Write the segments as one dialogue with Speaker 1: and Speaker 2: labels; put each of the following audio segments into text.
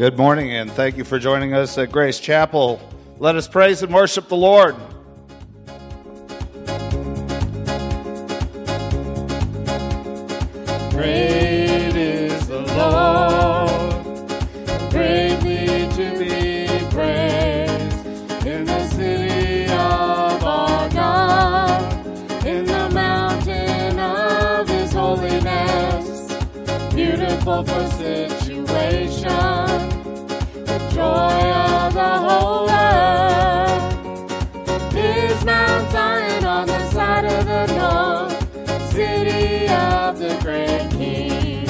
Speaker 1: Good morning, and thank you for joining us at Grace Chapel. Let us praise and worship the Lord.
Speaker 2: Great is the Lord, greatly to be praised, in the city of our God, in the mountain of His holiness, beautiful for situation, the joy of the whole earth, is Mount Zion on the side of the north, city of the great King.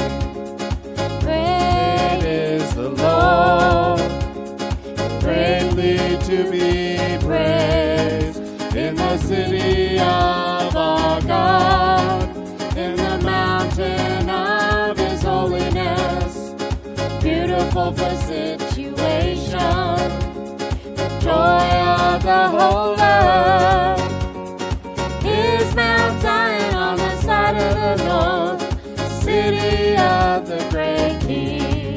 Speaker 2: Great is the Lord, greatly to be praised, in the city of our God, in the mountain of His holiness, beautiful for situation, the joy of the whole earth, is Mount Zion on the side of the north, city of the great King.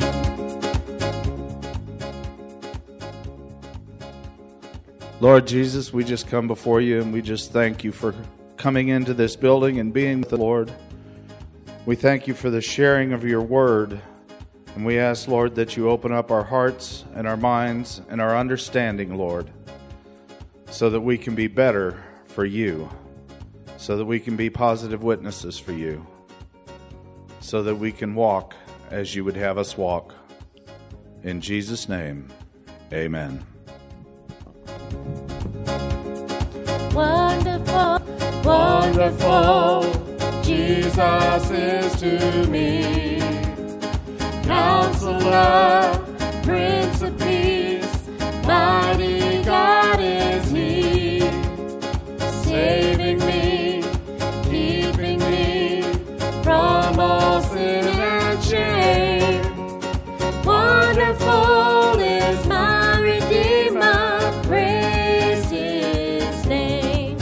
Speaker 1: Lord Jesus, we just come before you and we just thank you for coming into this building and being with the Lord. We thank you for the sharing of your word. And we ask, Lord, that you open up our hearts and our minds and our understanding, Lord, so that we can be better for you, so that we can be positive witnesses for you, so that we can walk as you would have us walk. In Jesus' name, amen.
Speaker 2: Wonderful, wonderful, Jesus is to me. Counselor, Prince of Peace, mighty God is He, saving me, keeping me from all sin and shame. Wonderful is my Redeemer, praise His name.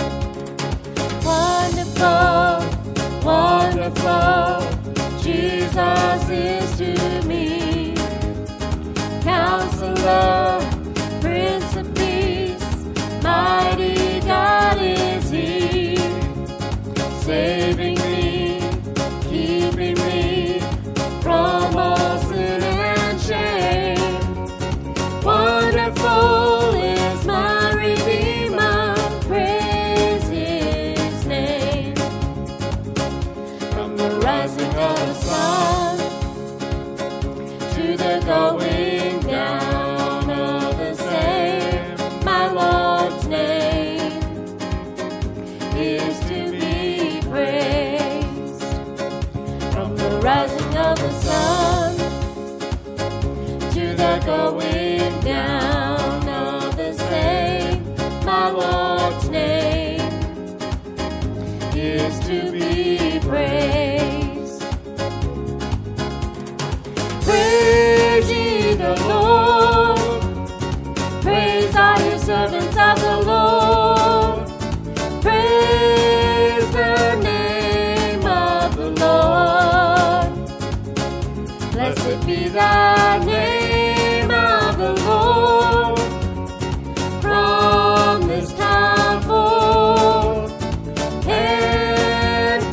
Speaker 2: Wonderful, wonderful, Jesus is to me. Counselor, Prince of Peace, mighty God is He, saving me, keeping me from all sin and shame. Wonderful is my Redeemer, praise His name. From the rising of the sun to the going down of the same, my Lord's name is to be praised. From the rising of the sun to the going down of the same, my Lord's name is to be praised. Praise ye the Lord, praise all you servants of the Lord, praise the name of the Lord. Blessed be the name of the Lord, from this time forth and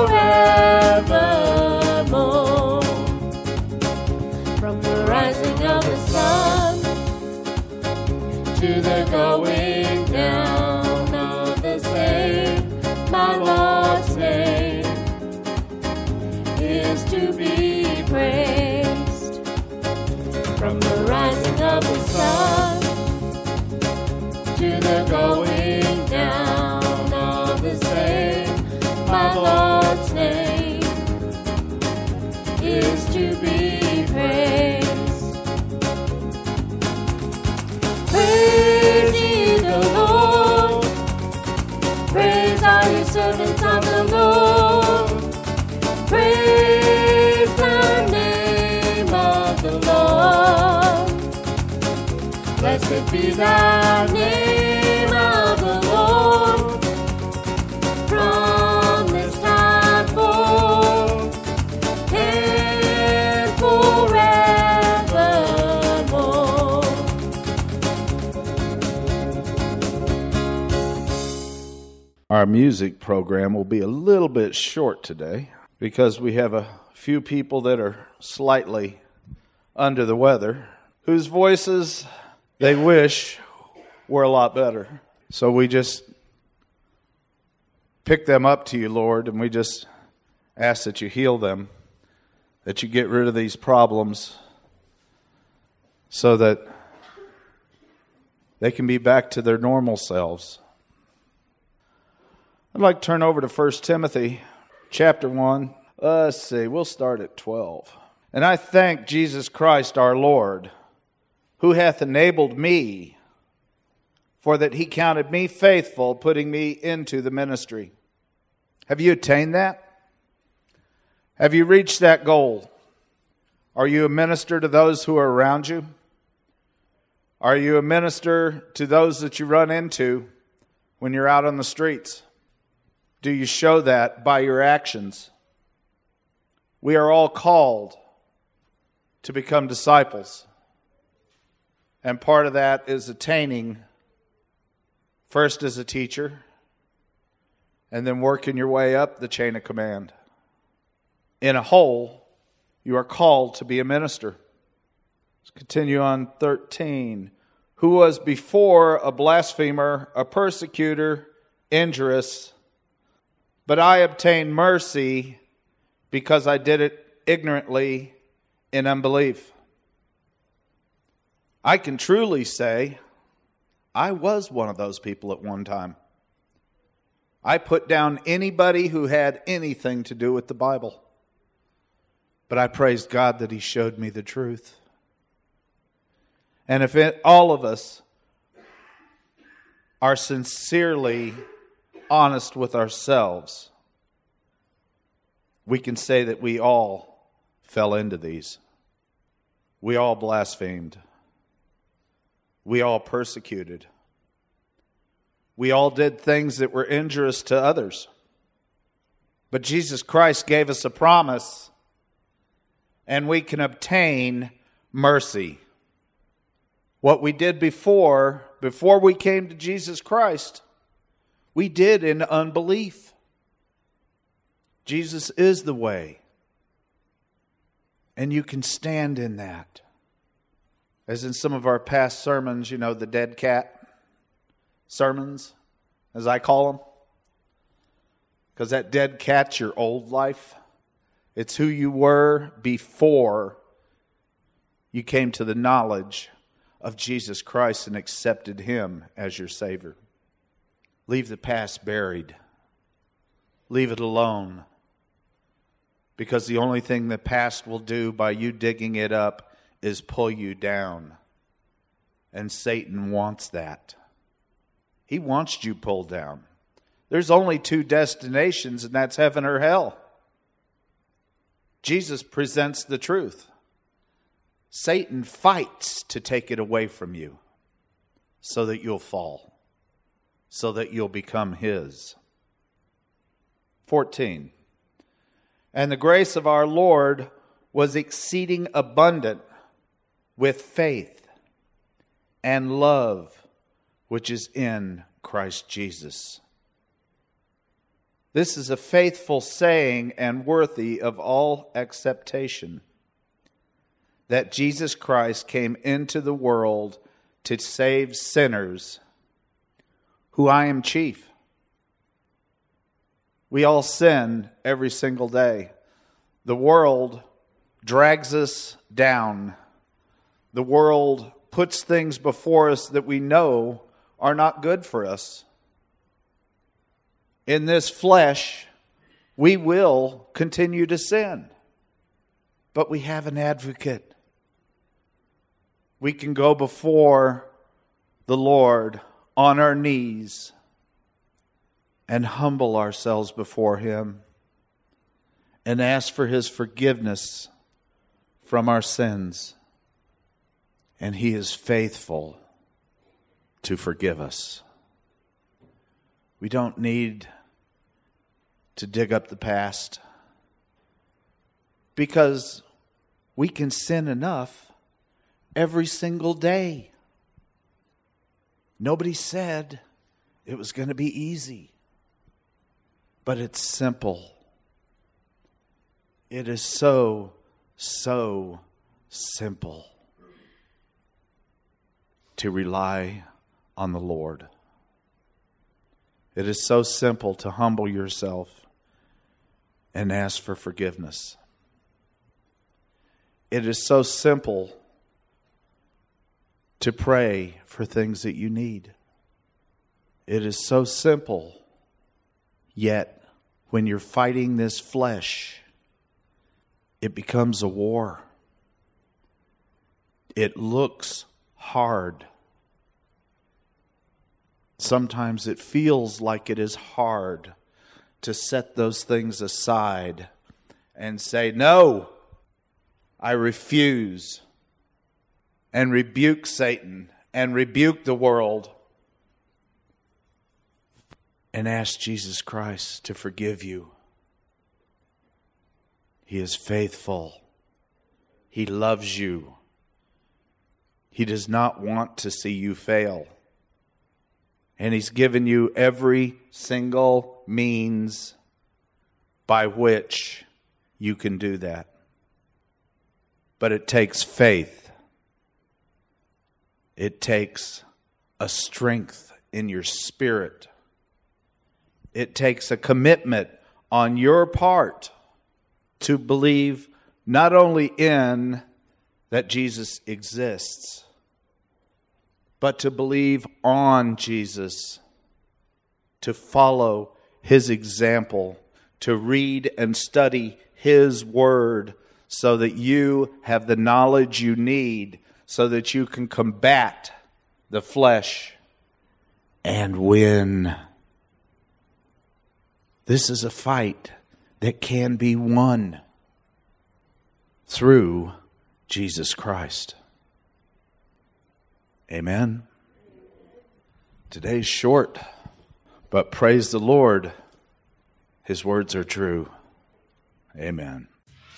Speaker 2: forevermore. From the rising of the sun to the going down of the same, my Lord's name is to be praised. From the rising of the sun to the going down of the same, my Lord's name is to be praised. Praise ye the Lord, praise all you servants of the Lord, praise the name of the Lord. Blessed be the name of the Lord, from this time forth and forever.
Speaker 1: Our music program will be a little bit short today because we have a few people that are slightly under the weather, whose voices they wish were a lot better. So we just pick them up to you, Lord, and we just ask that you heal them, that you get rid of these problems so that they can be back to their normal selves. I'd like to turn over to 1 Timothy chapter 1. Let's see, we'll start at 12. And I thank Jesus Christ our Lord, who hath enabled me, for that he counted me faithful, putting me into the ministry. Have you attained that? Have you reached that goal? Are you a minister to those who are around you? Are you a minister to those that you run into when you're out on the streets? Do you show that by your actions? We are all called to become disciples. And part of that is attaining first as a teacher and then working your way up the chain of command. In a whole, you are called to be a minister. Let's continue on 13. Who was before a blasphemer, a persecutor, injurious, but I obtained mercy because I did it ignorantly in unbelief. I can truly say I was one of those people at one time. I put down anybody who had anything to do with the Bible. But I praised God that he showed me the truth. And if all of us are sincerely honest with ourselves, we can say that we all fell into these. We all blasphemed. We all persecuted. We all did things that were injurious to others. But Jesus Christ gave us a promise, and we can obtain mercy. What we did before we came to Jesus Christ, we did in unbelief. Jesus is the way. And you can stand in that. As in some of our past sermons, you know, the dead cat sermons, as I call them. Because that dead cat's your old life. It's who you were before you came to the knowledge of Jesus Christ and accepted him as your Savior. Leave the past buried. Leave it alone. Because the only thing the past will do by you digging it up is pull you down. And Satan wants that. He wants you pulled down. There's only two destinations, and that's heaven or hell. Jesus presents the truth. Satan fights to take it away from you so that you'll fall, so that you'll become his. 14. And the grace of our Lord was exceeding abundant with faith and love which is in Christ Jesus. This is a faithful saying and worthy of all acceptation, that Jesus Christ came into the world to save sinners, who I am chief. We all sin every single day. The world drags us down. The world puts things before us that we know are not good for us. In this flesh, we will continue to sin. But we have an advocate. We can go before the Lord on our knees and humble ourselves before him and ask for his forgiveness from our sins. And he is faithful to forgive us. We don't need to dig up the past, because we can sin enough every single day. Nobody said it was going to be easy. But it's simple. It is so simple to rely on the Lord. It is so simple to humble yourself and ask for forgiveness. It is so simple to pray for things that you need. It is so simple, yet when you're fighting this flesh, it becomes a war. It looks hard. Sometimes it feels like it is hard to set those things aside and say, no, I refuse, and rebuke Satan and rebuke the world and ask Jesus Christ to forgive you. He is faithful. He loves you. He does not want to see you fail. And He's given you every single means by which you can do that. But it takes faith. It takes a strength in your spirit. It takes a commitment on your part to believe not only in that Jesus exists, but to believe on Jesus, to follow His example, to read and study His Word so that you have the knowledge you need so that you can combat the flesh and win. This is a fight that can be won through Jesus Christ. Amen. Today's short, but praise the Lord, His words are true. Amen.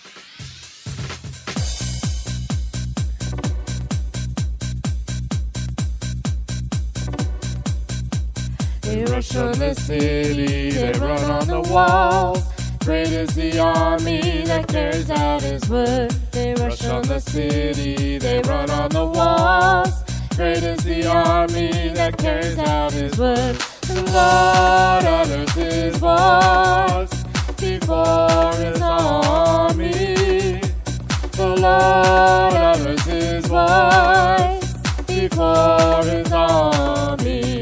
Speaker 2: They rush on the city, they run on the walls. Great is the army that carries out His word. They rush on the city, they run on the walls. Great is the army that carries out His word. The Lord utters His voice before His army. The Lord utters His voice before His army.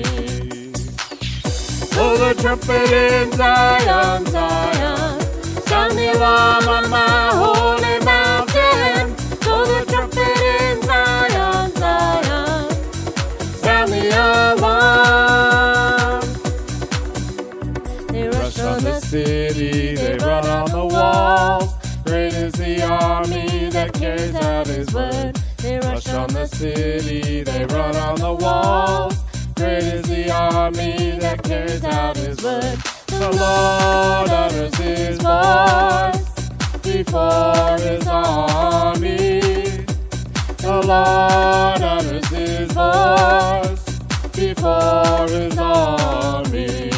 Speaker 2: Blow the trumpet in Zion, Zion. Sound the alarm on my holy mountain. Blow the trumpet in Zion, Zion. Sound the alarm. They rush on the city, they run on the walls. Great is the army that carries out His word. They rush on the city, they run on the walls. Great is the army that carries out His word. The Lord utters His voice before His army. The Lord utters His voice before His army.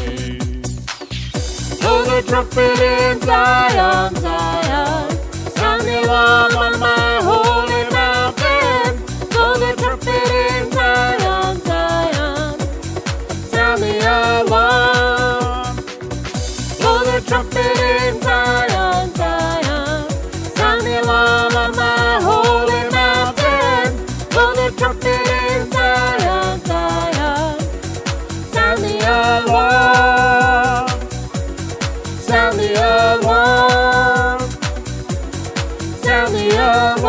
Speaker 2: Blow the trumpet in Zion, Zion. Sound the alarm on my holy mountain. Blow the trumpet in Zion, Zion. Sound the alarm. Blow the trumpet in Zion, Zion. Sound the alarm on my holy mountain. Blow the trumpet in Zion, Zion. Sound the alarm. Sound the alarm. Sound the alarm.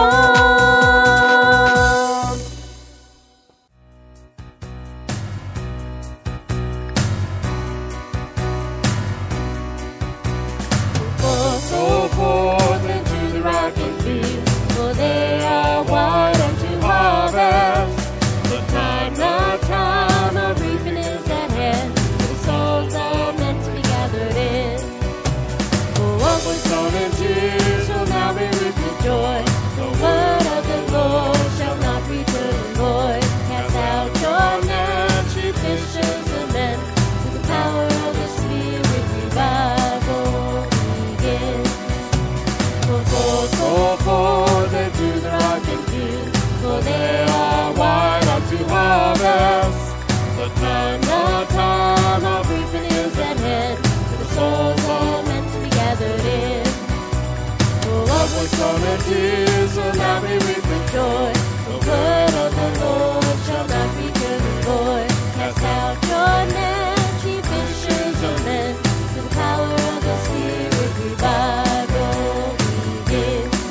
Speaker 2: tears will now be reaped with joy. The word of the Lord shall not return void. Cast out your net, ye fishers of men. To the power of the Spirit, revival begins.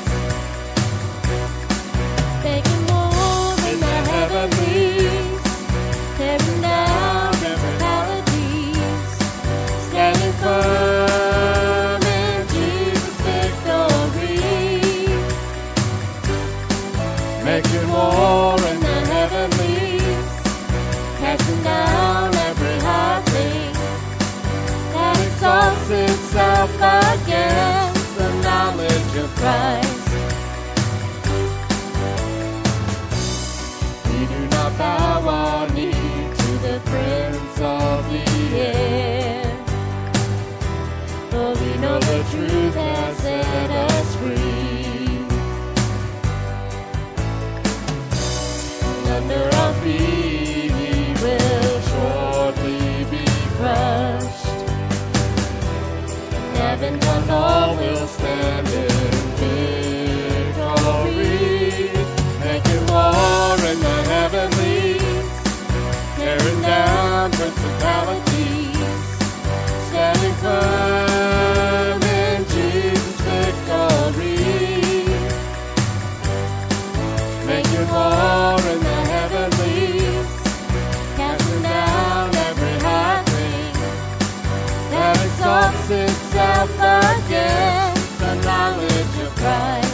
Speaker 2: Making war in the heavenlies, tearing down principalities, standing firm in Jesus' victory. Making war in the heavenlies, casting down every high thing that exalts itself against the knowledge of Christ. We do not bow our knee to the prince of the air, for we know the truth has set us free. And under our feet he will shortly be crushed. And heaven and all will stand in victory. Making war in the heavenlies, tearing down principalities, standing firm in Jesus' victory. Making war in the heavenlies, casting down every high thing that exalts itself against the knowledge of Christ.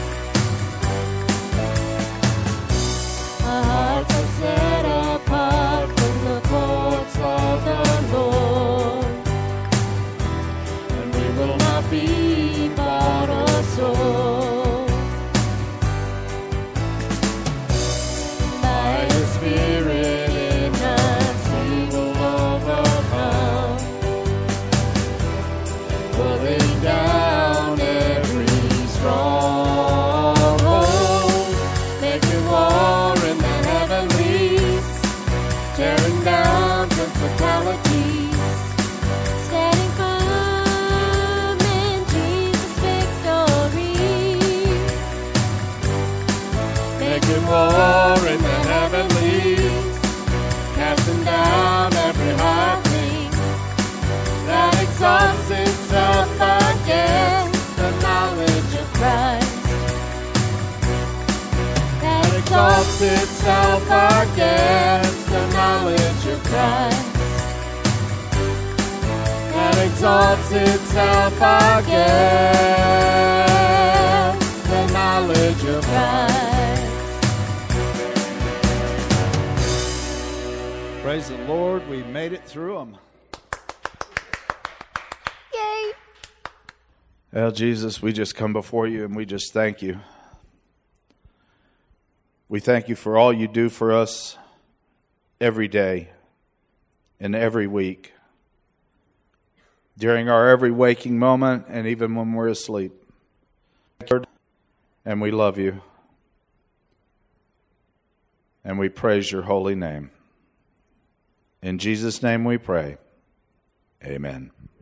Speaker 2: Our hearts are set apart from the courts of the Lord, and we will not be bought or sold. By His Spirit in us we will overcome, pulling down every stronghold, making war in the heavenlies, tearing down principalities, standing firm in Jesus' victory. Making war in the heavenlies, casting down every high thing that exalts itself against the knowledge of Christ. That exalts itself against the knowledge of Christ. That exalts itself against the knowledge of Christ.
Speaker 1: Praise the Lord, we made it through them.
Speaker 2: Yay!
Speaker 1: Well, Jesus, we just come before you and we just thank you. We thank you for all you do for us every day and every week, during our every waking moment and even when we're asleep. And we love you. And we praise your holy name. In Jesus' name we pray. Amen.